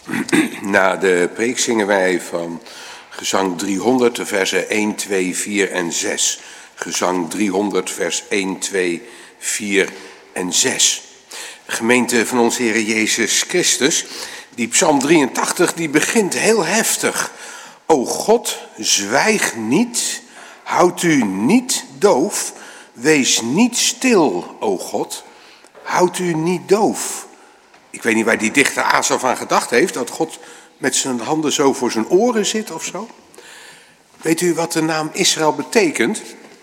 Na de preek zingen wij van gezang 300, de versen 1, 2, 4 en 6. Gezang 300, vers 1, 2, 4 en 6. Gemeente van onze Heer Jezus Christus, die psalm 83, die begint heel heftig. O God, zwijg niet, houd u niet doof, wees niet stil, o God, houd u niet doof. Ik weet niet waar die dichter Asaf aan gedacht heeft, dat God met zijn handen zo voor zijn oren zit of zo. Weet u wat de naam Israël betekent?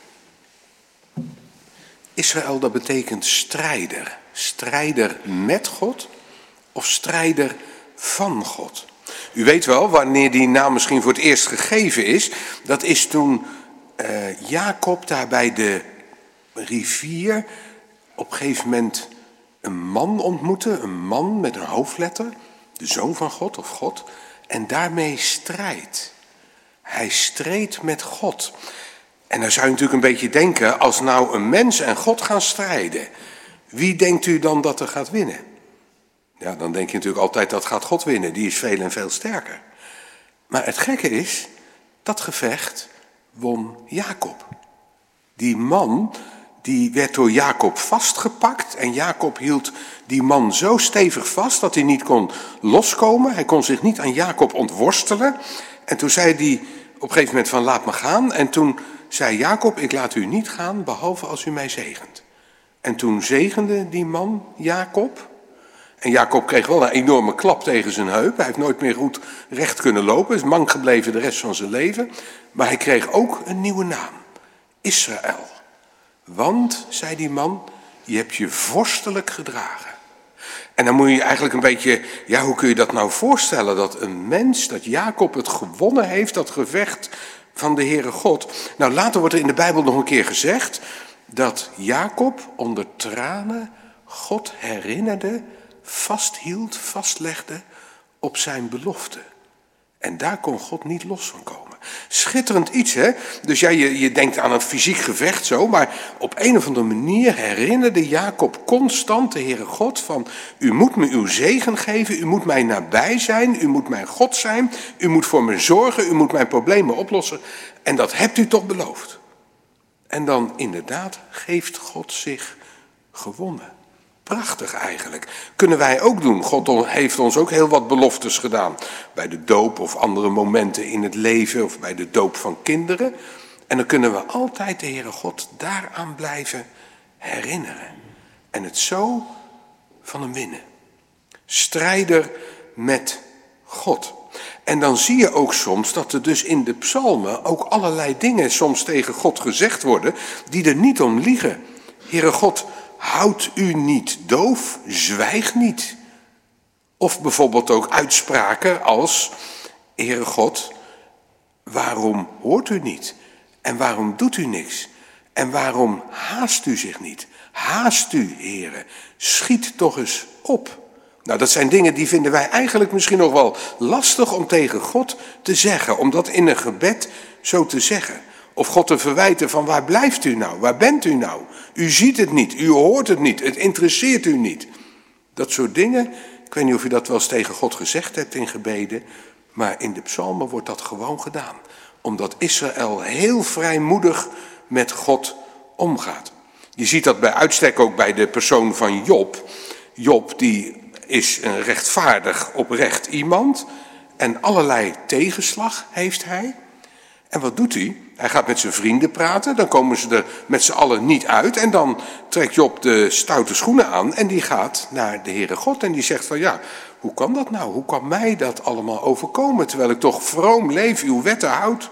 Israël, dat betekent strijder. Strijder met God of strijder van God. U weet wel, wanneer die naam misschien voor het eerst gegeven is, dat is toen Jacob daar bij de rivier op een gegeven moment een man ontmoette, een man met een hoofdletter, de zoon van God of God, en daarmee strijdt. Hij streed met God. En dan zou je natuurlijk een beetje denken, als nou een mens en God gaan strijden, wie denkt u dan dat er gaat winnen? Ja, dan denk je natuurlijk altijd dat gaat God winnen, die is veel en veel sterker. Maar het gekke is, dat gevecht won Jacob. Die man, die werd door Jacob vastgepakt en Jacob hield die man zo stevig vast dat hij niet kon loskomen. Hij kon zich niet aan Jacob ontworstelen. En toen zei hij op een gegeven moment van laat me gaan. En toen zei Jacob, ik laat u niet gaan behalve als u mij zegent. En toen zegende die man Jacob. En Jacob kreeg wel een enorme klap tegen zijn heup. Hij heeft nooit meer goed recht kunnen lopen. Is mank gebleven de rest van zijn leven. Maar hij kreeg ook een nieuwe naam. Israël. Want, zei die man, je hebt je vorstelijk gedragen. En dan moet je eigenlijk een beetje, ja, hoe kun je dat nou voorstellen? Dat een mens, dat Jacob het gewonnen heeft, dat gevecht van de Heere God. Nou, later wordt er in de Bijbel nog een keer gezegd dat Jacob onder tranen God herinnerde, vasthield, vastlegde op zijn belofte. En daar kon God niet los van komen. Schitterend iets, hè? Dus ja, je denkt aan een fysiek gevecht zo, maar op een of andere manier herinnerde Jacob constant de Heere God van, u moet me uw zegen geven, u moet mij nabij zijn, u moet mijn God zijn, u moet voor me zorgen, u moet mijn problemen oplossen. En dat hebt u toch beloofd. En dan inderdaad geeft God zich gewonnen. Prachtig eigenlijk. Kunnen wij ook doen. God heeft ons ook heel wat beloftes gedaan. Bij de doop of andere momenten in het leven of bij de doop van kinderen. En dan kunnen we altijd de Heere God daaraan blijven herinneren. En het zo van hem winnen. Strijder met God. En dan zie je ook soms dat er dus in de psalmen ook allerlei dingen soms tegen God gezegd worden die er niet om liegen. Heere God, houd u niet doof, zwijg niet. Of bijvoorbeeld ook uitspraken als, Heere God, waarom hoort u niet? En waarom doet u niks? En waarom haast u zich niet? Haast u, Heere, schiet toch eens op. Nou, dat zijn dingen die vinden wij eigenlijk misschien nog wel lastig om tegen God te zeggen. Om dat in een gebed zo te zeggen. Of God te verwijten van waar blijft u nou? Waar bent u nou? U ziet het niet, u hoort het niet, het interesseert u niet. Dat soort dingen, ik weet niet of u dat wel eens tegen God gezegd hebt in gebeden, maar in de psalmen wordt dat gewoon gedaan. Omdat Israël heel vrijmoedig met God omgaat. Je ziet dat bij uitstek ook bij de persoon van Job. Job die is een rechtvaardig, oprecht iemand en allerlei tegenslag heeft hij. En wat doet hij? Hij gaat met zijn vrienden praten, dan komen ze er met z'n allen niet uit. En dan trekt Job de stoute schoenen aan en die gaat naar de Heere God. En die zegt van ja, hoe kan dat nou? Hoe kan mij dat allemaal overkomen, terwijl ik toch vroom leef, uw wetten houd?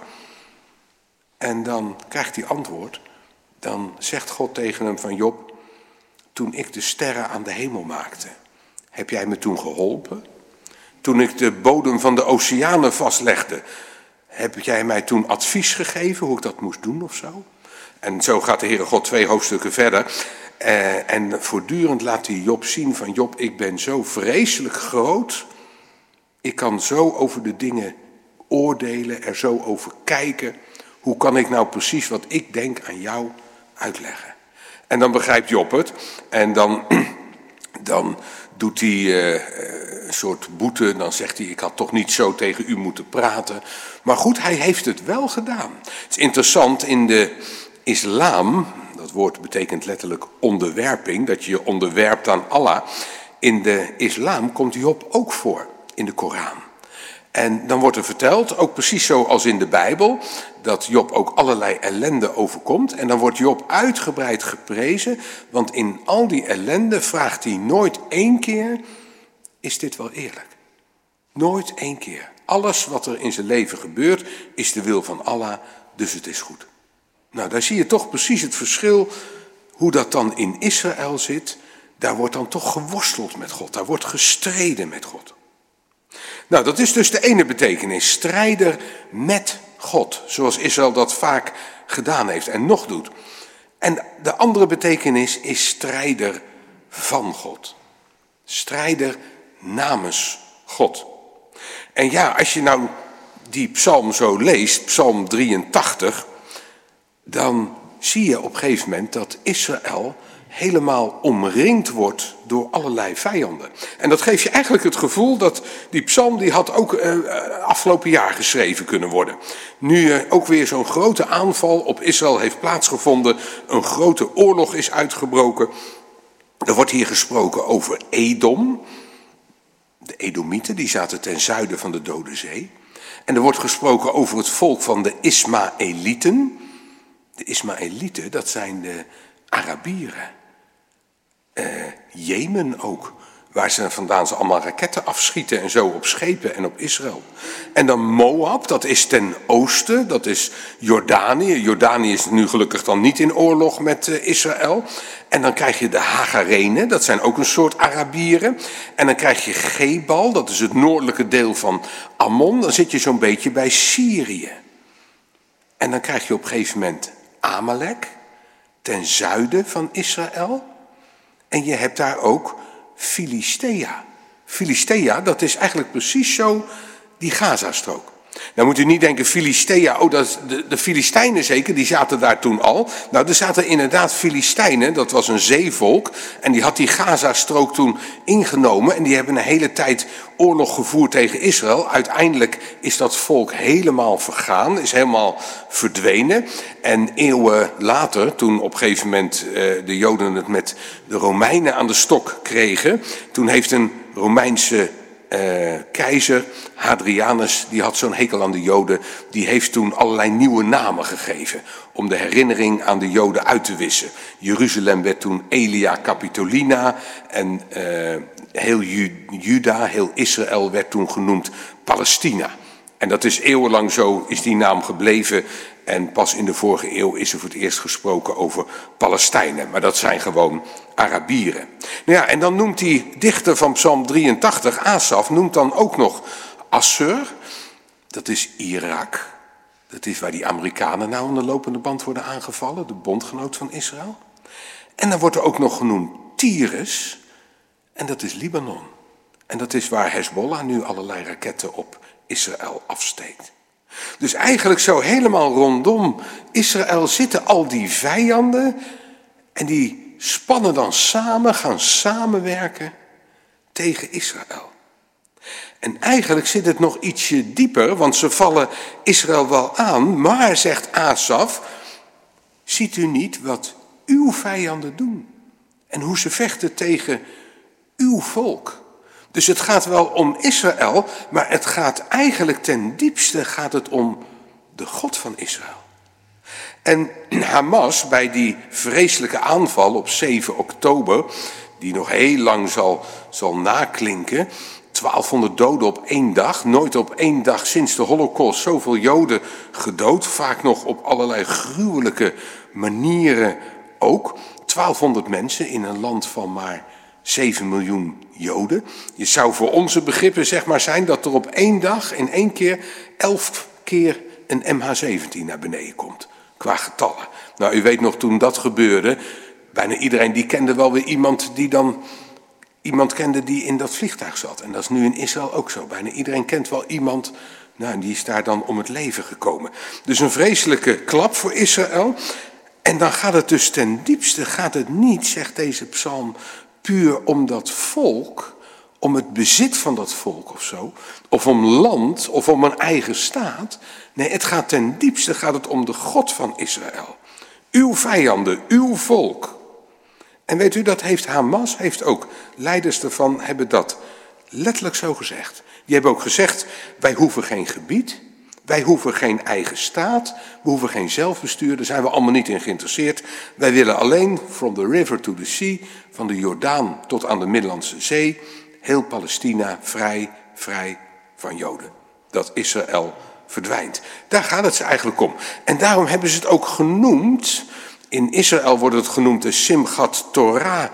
En dan krijgt hij antwoord. Dan zegt God tegen hem van Job, toen ik de sterren aan de hemel maakte, heb jij me toen geholpen? Toen ik de bodem van de oceanen vastlegde, heb jij mij toen advies gegeven hoe ik dat moest doen of zo? En zo gaat de Heere God 2 hoofdstukken verder. En voortdurend laat hij Job zien van Job, ik ben zo vreselijk groot. Ik kan zo over de dingen oordelen, er zo over kijken. Hoe kan ik nou precies wat ik denk aan jou uitleggen? En dan begrijpt Job het. En dan doet hij een soort boete. Dan zegt hij, ik had toch niet zo tegen u moeten praten. Maar goed, hij heeft het wel gedaan. Het is interessant, in de islam, dat woord betekent letterlijk onderwerping, dat je je onderwerpt aan Allah. In de islam komt Job ook voor, in de Koran. En dan wordt er verteld, ook precies zoals in de Bijbel, dat Job ook allerlei ellende overkomt. En dan wordt Job uitgebreid geprezen, want in al die ellende vraagt hij nooit één keer, is dit wel eerlijk? Nooit één keer. Alles wat er in zijn leven gebeurt, is de wil van Allah, dus het is goed. Nou, daar zie je toch precies het verschil, hoe dat dan in Israël zit. Daar wordt dan toch geworsteld met God, daar wordt gestreden met God. Nou, dat is dus de ene betekenis, strijder met God, zoals Israël dat vaak gedaan heeft en nog doet. En de andere betekenis is strijder van God. Strijder namens God. En ja, als je nou die psalm zo leest, psalm 83, dan zie je op een gegeven moment dat Israël helemaal omringd wordt door allerlei vijanden. En dat geeft je eigenlijk het gevoel dat die psalm die had ook afgelopen jaar geschreven kunnen worden. Nu ook weer zo'n grote aanval op Israël heeft plaatsgevonden, een grote oorlog is uitgebroken. Er wordt hier gesproken over Edom. De Edomieten, die zaten ten zuiden van de Dode Zee. En er wordt gesproken over het volk van de Ismaëlieten. De Ismaëlieten, dat zijn de Arabieren. Jemen ook, waar ze vandaan ze allemaal raketten afschieten en zo op schepen en op Israël. En dan Moab, dat is ten oosten, dat is Jordanië. Jordanië is nu gelukkig dan niet in oorlog met Israël. En dan krijg je de Hagarenen, dat zijn ook een soort Arabieren. En dan krijg je Gebal, dat is het noordelijke deel van Ammon. Dan zit je zo'n beetje bij Syrië. En dan krijg je op een gegeven moment Amalek, ten zuiden van Israël. En je hebt daar ook Filistea. Filistea, dat is eigenlijk precies zo die Gazastrook. Nou moet u niet denken, Filistea, oh dat is de Filistijnen zeker, die zaten daar toen al. Nou, er zaten inderdaad Filistijnen, dat was een zeevolk. En die had die Gazastrook toen ingenomen. En die hebben een hele tijd oorlog gevoerd tegen Israël. Uiteindelijk is dat volk helemaal vergaan, is helemaal verdwenen. En eeuwen later, toen op een gegeven moment de Joden het met de Romeinen aan de stok kregen. Toen heeft een Romeinse keizer Hadrianus, die had zo'n hekel aan de Joden, die heeft toen allerlei nieuwe namen gegeven om de herinnering aan de Joden uit te wissen. Jeruzalem werd toen Aelia Capitolina en heel Juda, heel Israël werd toen genoemd Palestina. En dat is eeuwenlang zo, is die naam gebleven. En pas in de vorige eeuw is er voor het eerst gesproken over Palestijnen. Maar dat zijn gewoon Arabieren. Nou ja, en dan noemt die dichter van Psalm 83, Asaf, noemt dan ook nog Assur. Dat is Irak. Dat is waar die Amerikanen nou aan de lopende band worden aangevallen. De bondgenoot van Israël. En dan wordt er ook nog genoemd Tyrus. En dat is Libanon. En dat is waar Hezbollah nu allerlei raketten op Israël afsteekt. Dus eigenlijk zo helemaal rondom Israël zitten al die vijanden en die spannen dan samen, gaan samenwerken tegen Israël. En eigenlijk zit het nog ietsje dieper, want ze vallen Israël wel aan, maar, zegt Asaf, ziet u niet wat uw vijanden doen en hoe ze vechten tegen uw volk? Dus het gaat wel om Israël, maar het gaat eigenlijk ten diepste gaat het om de God van Israël. En Hamas, bij die vreselijke aanval op 7 oktober, die nog heel lang zal naklinken, 1200 doden op 1 dag, nooit op 1 dag sinds de Holocaust zoveel Joden gedood, vaak nog op allerlei gruwelijke manieren ook. 1200 mensen in een land van maar 7 miljoen Joden. Je zou voor onze begrippen zeg maar zijn dat er op 1 dag in 1 keer 11 keer een MH17 naar beneden komt. Qua getallen. Nou, u weet nog toen dat gebeurde, bijna iedereen die kende wel weer iemand kende die in dat vliegtuig zat. En dat is nu in Israël ook zo. Bijna iedereen kent wel iemand, nou, die is daar dan om het leven gekomen. Dus een vreselijke klap voor Israël. En dan gaat het dus ten diepste, gaat het niet, zegt deze psalm, puur om dat volk, om het bezit van dat volk of zo, of om land, of om een eigen staat. Nee, het gaat ten diepste gaat het om de God van Israël. Uw vijanden, uw volk. En weet u, dat heeft Hamas, heeft ook leiders ervan, hebben dat letterlijk zo gezegd. Die hebben ook gezegd, wij hoeven geen gebied, wij hoeven geen eigen staat, we hoeven geen zelfbestuur, daar zijn we allemaal niet in geïnteresseerd. Wij willen alleen from the river to the sea, van de Jordaan tot aan de Middellandse Zee, heel Palestina vrij van Joden. Dat Israël verdwijnt. Daar gaat het ze eigenlijk om. En daarom hebben ze het ook genoemd, in Israël wordt het genoemd de Simchat Torah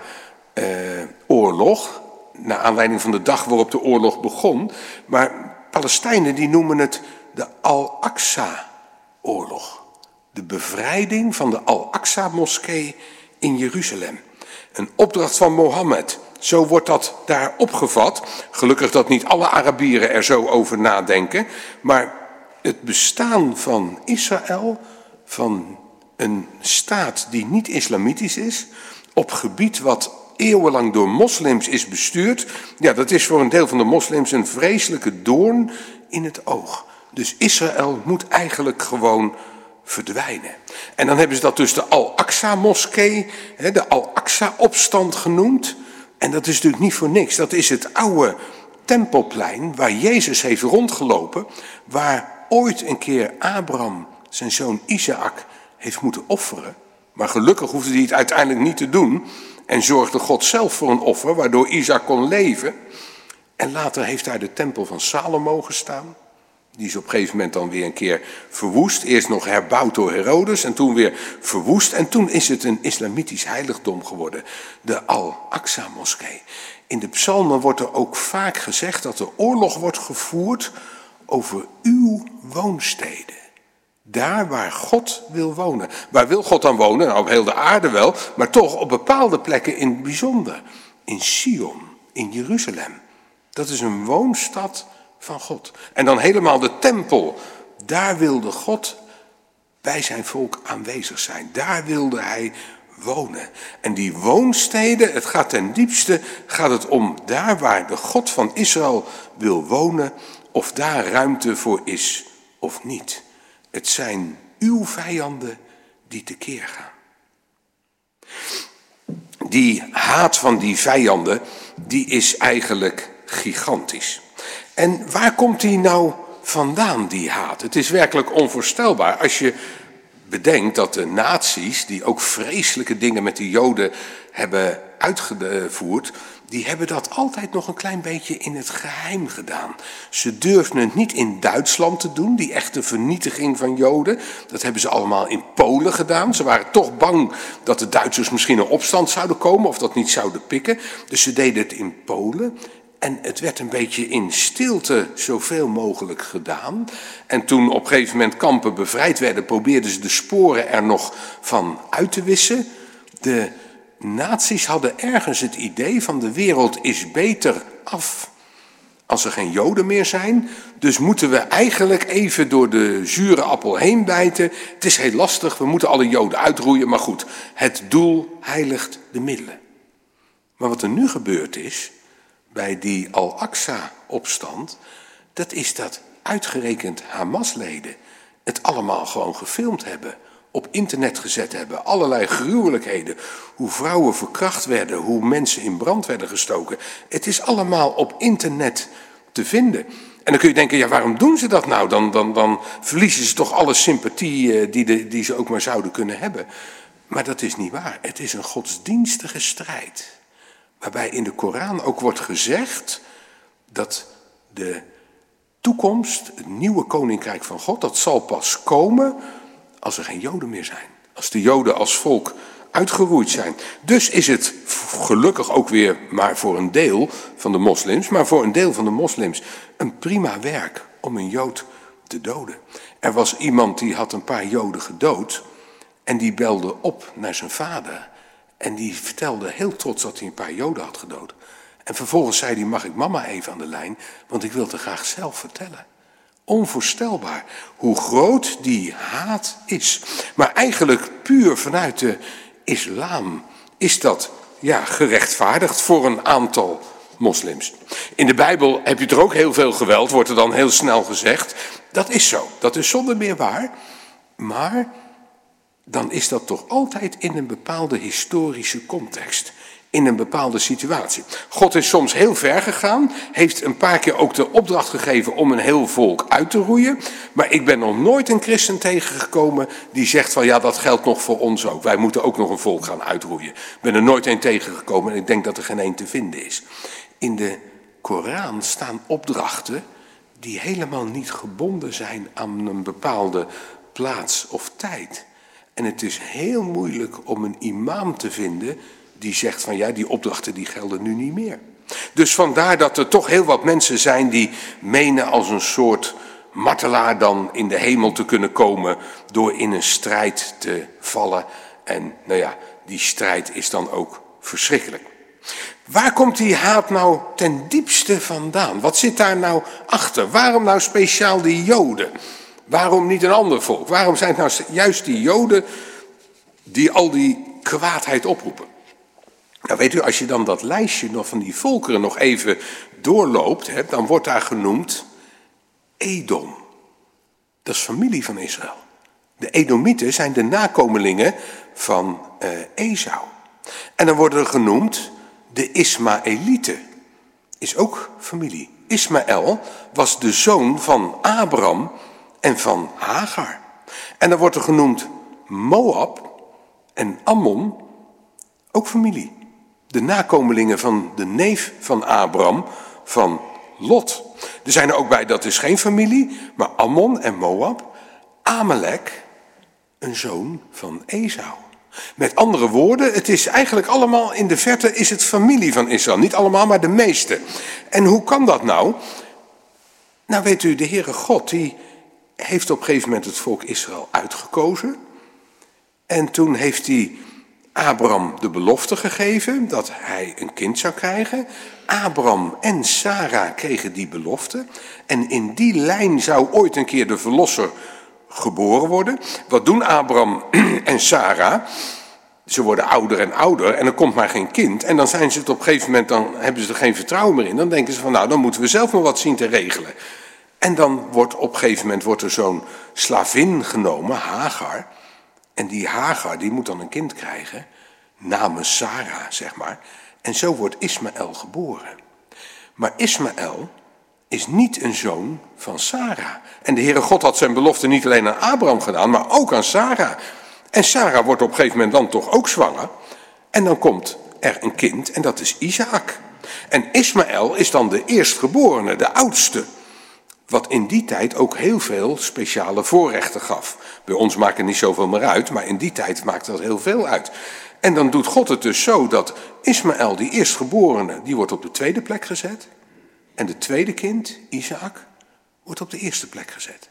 oorlog, naar aanleiding van de dag waarop de oorlog begon. Maar Palestijnen die noemen het de Al-Aqsa-oorlog. De bevrijding van de Al-Aqsa-moskee in Jeruzalem. Een opdracht van Mohammed. Zo wordt dat daar opgevat. Gelukkig dat niet alle Arabieren er zo over nadenken. Maar het bestaan van Israël, van een staat die niet islamitisch is, op gebied wat eeuwenlang door moslims is bestuurd, ja, dat is voor een deel van de moslims een vreselijke doorn in het oog. Dus Israël moet eigenlijk gewoon verdwijnen. En dan hebben ze dat dus de Al-Aqsa-moskee, de Al-Aqsa-opstand genoemd. En dat is natuurlijk niet voor niks. Dat is het oude tempelplein waar Jezus heeft rondgelopen, waar ooit een keer Abraham zijn zoon Isaac heeft moeten offeren. Maar gelukkig hoefde hij het uiteindelijk niet te doen. En zorgde God zelf voor een offer, waardoor Isaac kon leven. En later heeft daar de tempel van Salomo gestaan. Die is op een gegeven moment dan weer een keer verwoest. Eerst nog herbouwd door Herodes en toen weer verwoest. En toen is het een islamitisch heiligdom geworden. De Al-Aqsa-moskee. In de psalmen wordt er ook vaak gezegd dat er oorlog wordt gevoerd over uw woonsteden. Daar waar God wil wonen. Waar wil God dan wonen? Nou, op heel de aarde wel, maar toch op bepaalde plekken in het bijzonder. In Sion, in Jeruzalem. Dat is een woonstad van God. En dan helemaal de tempel. Daar wilde God bij zijn volk aanwezig zijn. Daar wilde hij wonen. En die woonsteden, het gaat ten diepste, gaat het om daar waar de God van Israël wil wonen, of daar ruimte voor is of niet. Het zijn uw vijanden die tekeer gaan. Die haat van die vijanden, die is eigenlijk gigantisch. En waar komt die nou vandaan, die haat? Het is werkelijk onvoorstelbaar als je bedenkt dat de nazi's, die ook vreselijke dingen met de Joden hebben uitgevoerd, die hebben dat altijd nog een klein beetje in het geheim gedaan. Ze durfden het niet in Duitsland te doen, die echte vernietiging van Joden. Dat hebben ze allemaal in Polen gedaan. Ze waren toch bang dat de Duitsers misschien in opstand zouden komen of dat niet zouden pikken. Dus ze deden het in Polen. En het werd een beetje in stilte zoveel mogelijk gedaan. En toen op een gegeven moment kampen bevrijd werden, probeerden ze de sporen er nog van uit te wissen. De nazi's hadden ergens het idee van de wereld is beter af als er geen Joden meer zijn. Dus moeten we eigenlijk even door de zure appel heen bijten. Het is heel lastig, we moeten alle Joden uitroeien. Maar goed, het doel heiligt de middelen. Maar wat er nu gebeurd is bij die Al-Aqsa-opstand, dat is dat uitgerekend Hamas-leden het allemaal gewoon gefilmd hebben, op internet gezet hebben, allerlei gruwelijkheden, hoe vrouwen verkracht werden, hoe mensen in brand werden gestoken. Het is allemaal op internet te vinden. En dan kun je denken, ja, waarom doen ze dat nou? Dan verliezen ze toch alle sympathie die ze ook maar zouden kunnen hebben. Maar dat is niet waar. Het is een godsdienstige strijd. Waarbij in de Koran ook wordt gezegd dat de toekomst, het nieuwe koninkrijk van God, dat zal pas komen als er geen Joden meer zijn. Als de Joden als volk uitgeroeid zijn. Dus is het gelukkig ook weer maar voor een deel van de moslims, maar voor een deel van de moslims een prima werk om een Jood te doden. Er was iemand die had een paar Joden gedood en die belde op naar zijn vader. En die vertelde heel trots dat hij een paar Joden had gedood. En vervolgens zei hij, mag ik mama even aan de lijn, want ik wil het er graag zelf vertellen. Onvoorstelbaar hoe groot die haat is. Maar eigenlijk puur vanuit de islam is dat gerechtvaardigd voor een aantal moslims. In de Bijbel heb je er ook heel veel geweld, wordt er dan heel snel gezegd. Dat is zo, dat is zonder meer waar. Maar dan is dat toch altijd in een bepaalde historische context. In een bepaalde situatie. God is soms heel ver gegaan, heeft een paar keer ook de opdracht gegeven om een heel volk uit te roeien. Maar ik ben nog nooit een christen tegengekomen die zegt van ja, dat geldt nog voor ons ook. Wij moeten ook nog een volk gaan uitroeien. Ik ben er nooit een tegengekomen en ik denk dat er geen één te vinden is. In de Koran staan opdrachten die helemaal niet gebonden zijn aan een bepaalde plaats of tijd. En het is heel moeilijk om een imam te vinden die zegt van ja, die opdrachten die gelden nu niet meer. Dus vandaar dat er toch heel wat mensen zijn die menen als een soort martelaar dan in de hemel te kunnen komen door in een strijd te vallen. En nou ja, die strijd is dan ook verschrikkelijk. Waar komt die haat nou ten diepste vandaan? Wat zit daar nou achter? Waarom nou speciaal die Joden? Waarom niet een ander volk? Waarom zijn het nou juist die Joden die al die kwaadheid oproepen? Nou weet u, als je dan dat lijstje nog van die volkeren nog even doorloopt, dan wordt daar genoemd Edom. Dat is familie van Israël. De Edomieten zijn de nakomelingen van Esau. En dan worden er genoemd de Ismaëlieten. Is ook familie. Ismaël was de zoon van Abraham en van Hagar. En dan wordt er genoemd Moab en Ammon, ook familie. De nakomelingen van de neef van Abraham, van Lot. Er zijn er ook bij, dat is geen familie, maar Ammon en Moab. Amalek, een zoon van Esau. Met andere woorden, het is eigenlijk allemaal in de verte is het familie van Israël. Niet allemaal, maar de meeste. En hoe kan dat nou? Nou weet u, de Heere God, die heeft op een gegeven moment het volk Israël uitgekozen. En toen heeft hij Abraham de belofte gegeven dat hij een kind zou krijgen. Abraham en Sara kregen die belofte. En in die lijn zou ooit een keer de verlosser geboren worden. Wat doen Abraham en Sara? Ze worden ouder en ouder en er komt maar geen kind. En dan zijn ze het op een gegeven moment, dan hebben ze er geen vertrouwen meer in. Dan denken ze van nou, dan moeten we zelf maar wat zien te regelen. En dan wordt op een gegeven moment er zo'n slavin genomen, Hagar. En die Hagar, die moet dan een kind krijgen, namens Sara, zeg maar. En zo wordt Ismaël geboren. Maar Ismaël is niet een zoon van Sara. En de Heere God had zijn belofte niet alleen aan Abraham gedaan, maar ook aan Sara. En Sara wordt op een gegeven moment dan toch ook zwanger. En dan komt er een kind en dat is Isaac. En Ismaël is dan de eerstgeborene, de oudste. Wat in die tijd ook heel veel speciale voorrechten gaf. Bij ons maakt het niet zoveel meer uit, maar in die tijd maakt dat heel veel uit. En dan doet God het dus zo dat Ismaël, die eerstgeborene, die wordt op de tweede plek gezet. En de tweede kind, Isaac, wordt op de eerste plek gezet.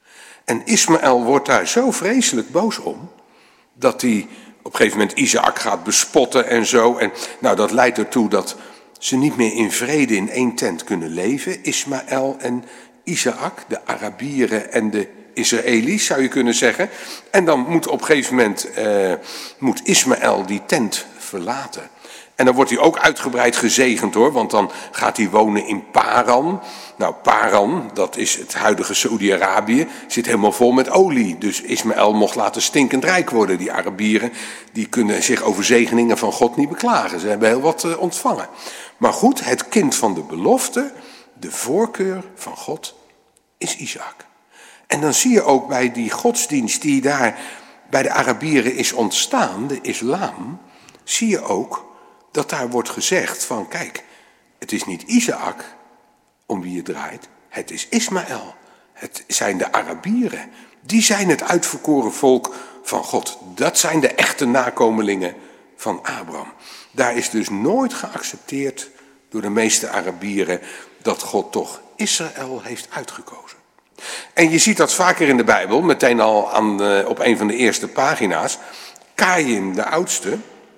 En Ismaël wordt daar zo vreselijk boos om, dat hij op een gegeven moment Isaac gaat bespotten en zo. En nou, dat leidt ertoe dat ze niet meer in vrede in één tent kunnen leven, Ismaël en Isaac, de Arabieren en de Israëli's, zou je kunnen zeggen. En dan moet op een gegeven moment moet Ismaël die tent verlaten. En dan wordt hij ook uitgebreid gezegend hoor, want dan gaat hij wonen in Paran. Nou, Paran, dat is het huidige Saudi-Arabië, zit helemaal vol met olie. Dus Ismaël mocht laten stinkend rijk worden. Die Arabieren, die kunnen zich over zegeningen van God niet beklagen. Ze hebben heel wat ontvangen. Maar goed, het kind van de belofte, de voorkeur van God, is Isaac. En dan zie je ook bij die godsdienst die daar bij de Arabieren is ontstaan, de islam, zie je ook dat daar wordt gezegd van kijk, het is niet Isaac om wie je draait, het is Ismaël. Het zijn de Arabieren. Die zijn het uitverkoren volk van God. Dat zijn de echte nakomelingen van Abraham. Daar is dus nooit geaccepteerd door de meeste Arabieren dat God toch Israël heeft uitgekozen. En je ziet dat vaker in de Bijbel, meteen al op een van de eerste pagina's. Kaïn, de oudste,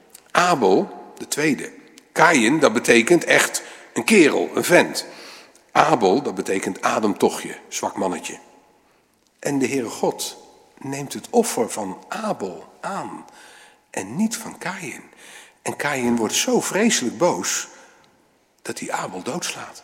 Abel, de tweede. Kaïn, dat betekent echt een kerel, een vent. Abel, dat betekent ademtochtje, zwak mannetje. En de Heere God neemt het offer van Abel aan en niet van Kaïn. En Kaïn wordt zo vreselijk boos dat hij Abel doodslaat.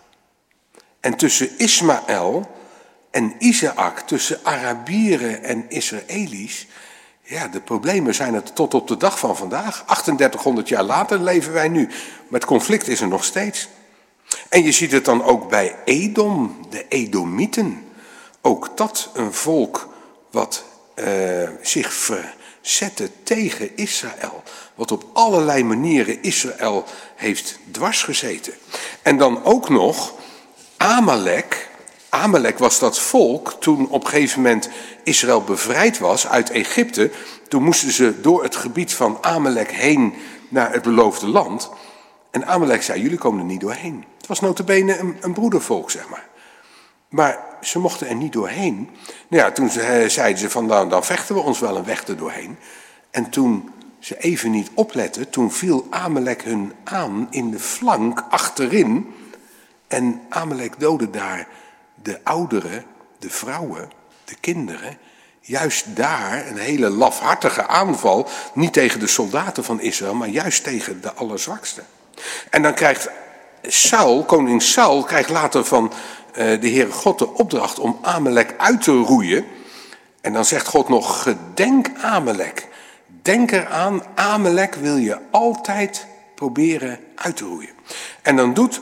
En tussen Ismaël en Isaac, tussen Arabieren en Israëli's, ja, de problemen zijn er tot op de dag van vandaag. 3800 jaar later leven wij nu. Maar het conflict is er nog steeds. En je ziet het dan ook bij Edom, de Edomieten. Ook dat een volk wat zich verzette tegen Israël. Wat op allerlei manieren Israël heeft dwarsgezeten. En dan ook nog Amalek. Amalek was dat volk toen op een gegeven moment Israël bevrijd was uit Egypte. Toen moesten ze door het gebied van Amalek heen naar het beloofde land. En Amalek zei, jullie komen er niet doorheen. Het was nota bene een broedervolk, zeg maar. Maar ze mochten er niet doorheen. Nou ja, toen zeiden ze van, dan vechten we ons wel een weg er doorheen. En toen ze even niet opletten, toen viel Amalek hun aan in de flank achterin. En Amalek doodde daar de ouderen, de vrouwen, de kinderen. Juist daar een hele lafhartige aanval, niet tegen de soldaten van Israël, maar juist tegen de allerzwakste. En dan krijgt Saul, koning Saul, krijgt later van de Heere God de opdracht om Amalek uit te roeien. En dan zegt God nog, gedenk Amalek. Denk eraan, Amalek wil je altijd proberen uit te roeien. En dan doet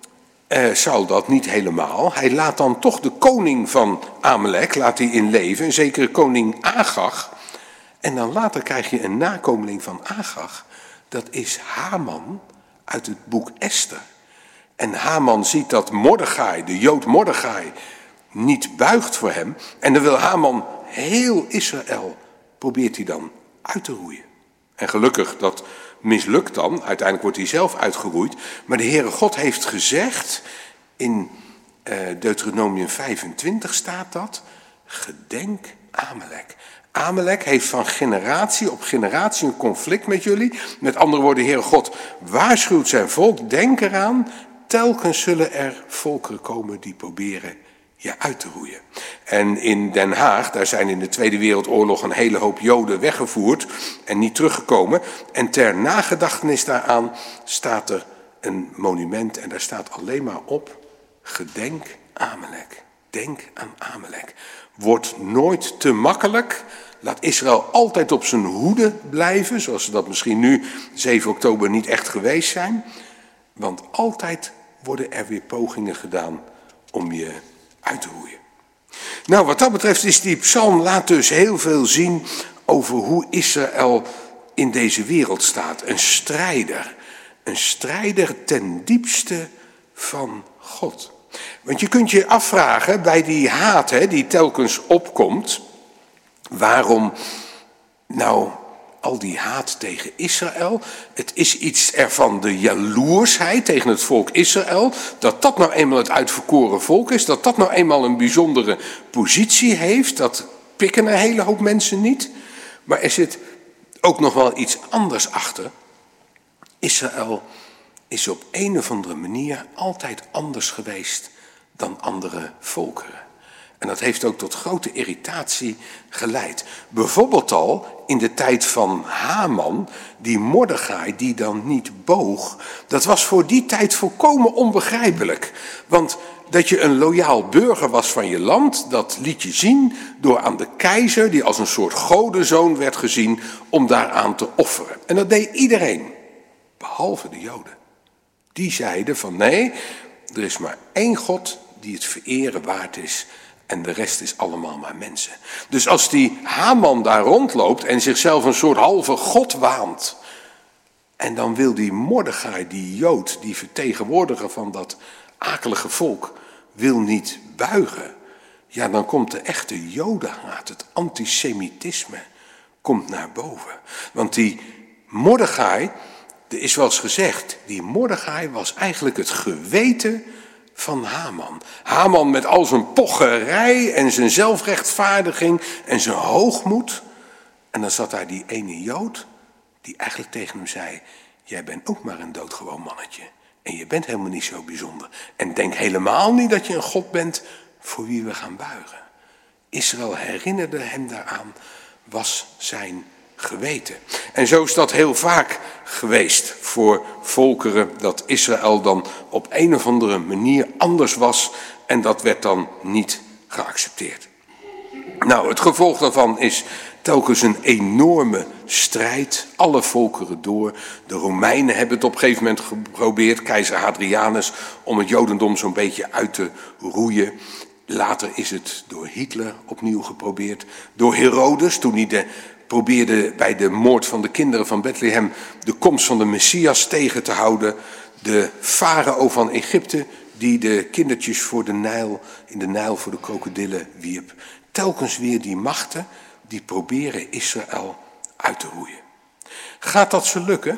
Saul dat niet helemaal. Hij laat dan toch de koning van Amalek, laat hij in leven, een zekere koning Agag. En dan later krijg je een nakomeling van Agag. Dat is Haman uit het boek Esther. En Haman ziet dat Mordechai, de Jood Mordechai, niet buigt voor hem. En dan wil Haman heel Israël, probeert hij dan uit te roeien. En gelukkig, dat mislukt dan. Uiteindelijk wordt hij zelf uitgeroeid. Maar de Heere God heeft gezegd, in Deuteronomium 25 staat dat, gedenk Amalek. Amalek heeft van generatie op generatie een conflict met jullie. Met andere woorden, de Heere God waarschuwt zijn volk, denk eraan, telkens zullen er volkeren komen die proberen je uit te roeien. En in Den Haag, daar zijn in de Tweede Wereldoorlog een hele hoop Joden weggevoerd en niet teruggekomen. En ter nagedachtenis daaraan staat er een monument en daar staat alleen maar op, gedenk Amalek. Denk aan Amalek. Wordt nooit te makkelijk. Laat Israël altijd op zijn hoede blijven, zoals ze dat misschien nu 7 oktober niet echt geweest zijn. Want altijd worden er weer pogingen gedaan om je uit te roeien. Nou, wat dat betreft is die psalm laat dus heel veel zien over hoe Israël in deze wereld staat. Een strijder ten diepste van God. Want je kunt je afvragen bij die haat die telkens opkomt, waarom nou al die haat tegen Israël? Het is iets ervan de jaloersheid tegen het volk Israël, dat dat nou eenmaal het uitverkoren volk is, dat dat nou eenmaal een bijzondere positie heeft, dat pikken een hele hoop mensen niet. Maar er zit ook nog wel iets anders achter. Israël is op een of andere manier altijd anders geweest dan andere volkeren. En dat heeft ook tot grote irritatie geleid. Bijvoorbeeld al in de tijd van Haman, die Mordechai die dan niet boog. Dat was voor die tijd volkomen onbegrijpelijk. Want dat je een loyaal burger was van je land, dat liet je zien door aan de keizer, die als een soort godenzoon werd gezien, om daaraan te offeren. En dat deed iedereen, behalve de Joden. Die zeiden van nee, er is maar één God die het vereren waard is. En de rest is allemaal maar mensen. Dus als die Haman daar rondloopt en zichzelf een soort halve god waant. En dan wil die Mordechai, die Jood, die vertegenwoordiger van dat akelige volk, wil niet buigen. Ja, dan komt de echte Jodenhaat, het antisemitisme, komt naar boven. Want die Mordechai, er is wel eens gezegd, die Mordechai was eigenlijk het geweten van Haman. Haman met al zijn pocherij en zijn zelfrechtvaardiging en zijn hoogmoed. En dan zat daar die ene Jood die eigenlijk tegen hem zei, jij bent ook maar een doodgewoon mannetje. En je bent helemaal niet zo bijzonder. En denk helemaal niet dat je een God bent voor wie we gaan buigen. Israël herinnerde hem daaraan, was zijn geweten. En zo is dat heel vaak geweest voor volkeren, dat Israël dan op een of andere manier anders was en dat werd dan niet geaccepteerd. Nou, het gevolg daarvan is telkens een enorme strijd, alle volkeren door. De Romeinen hebben het op een gegeven moment geprobeerd, keizer Hadrianus, om het Jodendom zo'n beetje uit te roeien. Later is het door Hitler opnieuw geprobeerd, door Herodes, toen hij probeerde bij de moord van de kinderen van Bethlehem de komst van de Messias tegen te houden. De farao van Egypte, die de kindertjes in de Nijl voor de krokodillen wierp. Telkens weer die machten die proberen Israël uit te roeien. Gaat dat ze lukken?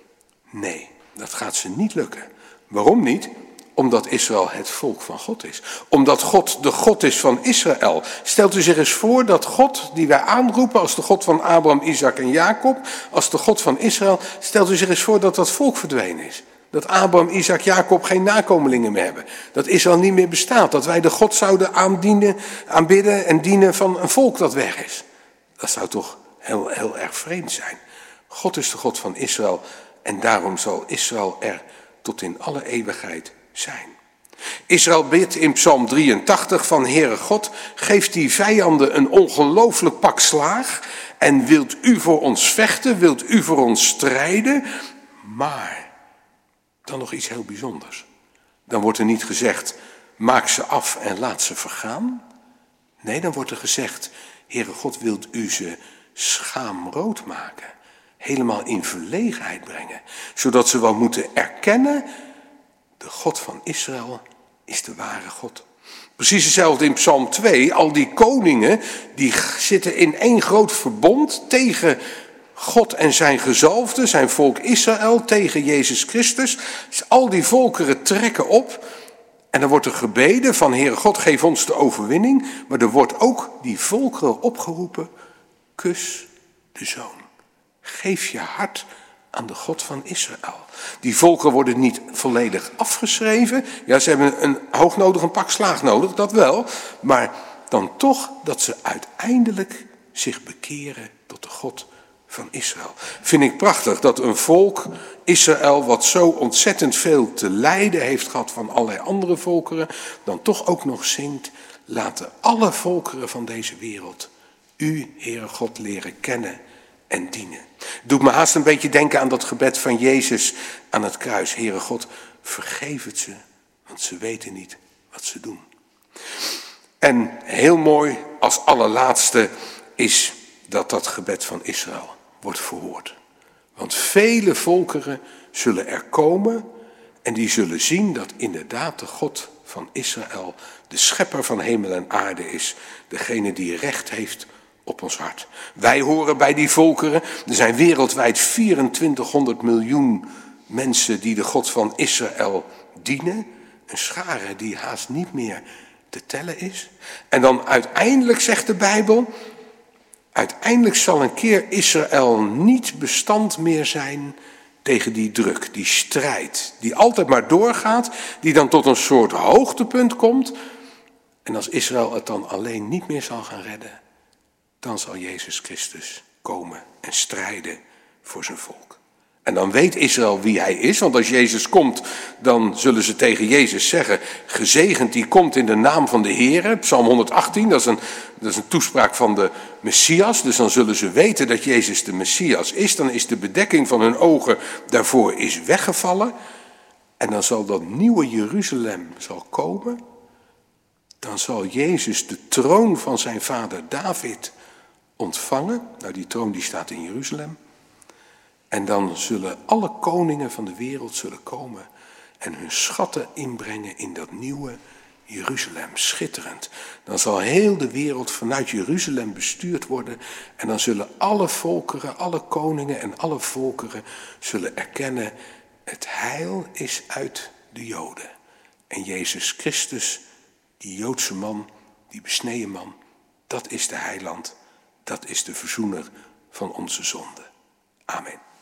Nee, dat gaat ze niet lukken. Waarom niet? Omdat Israël het volk van God is. Omdat God de God is van Israël. Stelt u zich eens voor dat God, die wij aanroepen als de God van Abraham, Isaac en Jacob, als de God van Israël, stelt u zich eens voor dat dat volk verdwenen is. Dat Abraham, Isaac, Jacob geen nakomelingen meer hebben. Dat Israël niet meer bestaat. Dat wij de God zouden aanbidden en dienen van een volk dat weg is. Dat zou toch heel erg vreemd zijn. God is de God van Israël en daarom zal Israël er tot in alle eeuwigheid zijn. Israël bidt in Psalm 83 van Heere God, geeft die vijanden een ongelooflijk pak slaag en wilt u voor ons vechten, wilt u voor ons strijden, maar dan nog iets heel bijzonders. Dan wordt er niet gezegd, maak ze af en laat ze vergaan. Nee, dan wordt er gezegd, Heere God, wilt u ze schaamrood maken. Helemaal in verlegenheid brengen. Zodat ze wel moeten erkennen, de God van Israël is de ware God. Precies hetzelfde in Psalm 2. Al die koningen, die zitten in één groot verbond tegen God en zijn gezalfde, zijn volk Israël, tegen Jezus Christus. Dus al die volkeren trekken op. En dan wordt er gebeden van, Heere God, geef ons de overwinning. Maar er wordt ook die volkeren opgeroepen, kus de Zoon. Geef je hart aan de God van Israël. Die volkeren worden niet volledig afgeschreven. Ja, ze hebben hoognodig een pak slaag nodig, dat wel. Maar dan toch dat ze uiteindelijk zich bekeren tot de God van Israël. Vind ik prachtig dat een volk, Israël, wat zo ontzettend veel te lijden heeft gehad van allerlei andere volkeren, dan toch ook nog zingt, laten alle volkeren van deze wereld u, Heere God, leren kennen en dienen. Doet me haast een beetje denken aan dat gebed van Jezus aan het kruis. Heere God, vergeef het ze, want ze weten niet wat ze doen. En heel mooi als allerlaatste is dat gebed van Israël wordt verhoord. Want vele volkeren zullen er komen en die zullen zien dat inderdaad de God van Israël de schepper van hemel en aarde is. Degene die recht heeft op ons hart. Wij horen bij die volkeren. Er zijn wereldwijd 2400 miljoen mensen die de God van Israël dienen. Een schare die haast niet meer te tellen is. En dan uiteindelijk zegt de Bijbel, uiteindelijk zal een keer Israël niet bestand meer zijn tegen die druk, die strijd, die altijd maar doorgaat, die dan tot een soort hoogtepunt komt. En als Israël het dan alleen niet meer zal gaan redden, dan zal Jezus Christus komen en strijden voor zijn volk. En dan weet Israël wie hij is, want als Jezus komt, dan zullen ze tegen Jezus zeggen, gezegend die komt in de naam van de Heere. Psalm 118, dat is een toespraak van de Messias. Dus dan zullen ze weten dat Jezus de Messias is. Dan is de bedekking van hun ogen daarvoor is weggevallen. En dan zal dat nieuwe Jeruzalem komen. Dan zal Jezus de troon van zijn vader David ontvangen. Nou, die troon die staat in Jeruzalem. En dan zullen alle koningen van de wereld komen en hun schatten inbrengen in dat nieuwe Jeruzalem. Schitterend. Dan zal heel de wereld vanuit Jeruzalem bestuurd worden. En dan zullen alle volkeren, alle koningen en alle volkeren zullen erkennen, het heil is uit de Joden. En Jezus Christus, die Joodse man, die besneden man, dat is de heiland. Dat is de verzoener van onze zonde. Amen.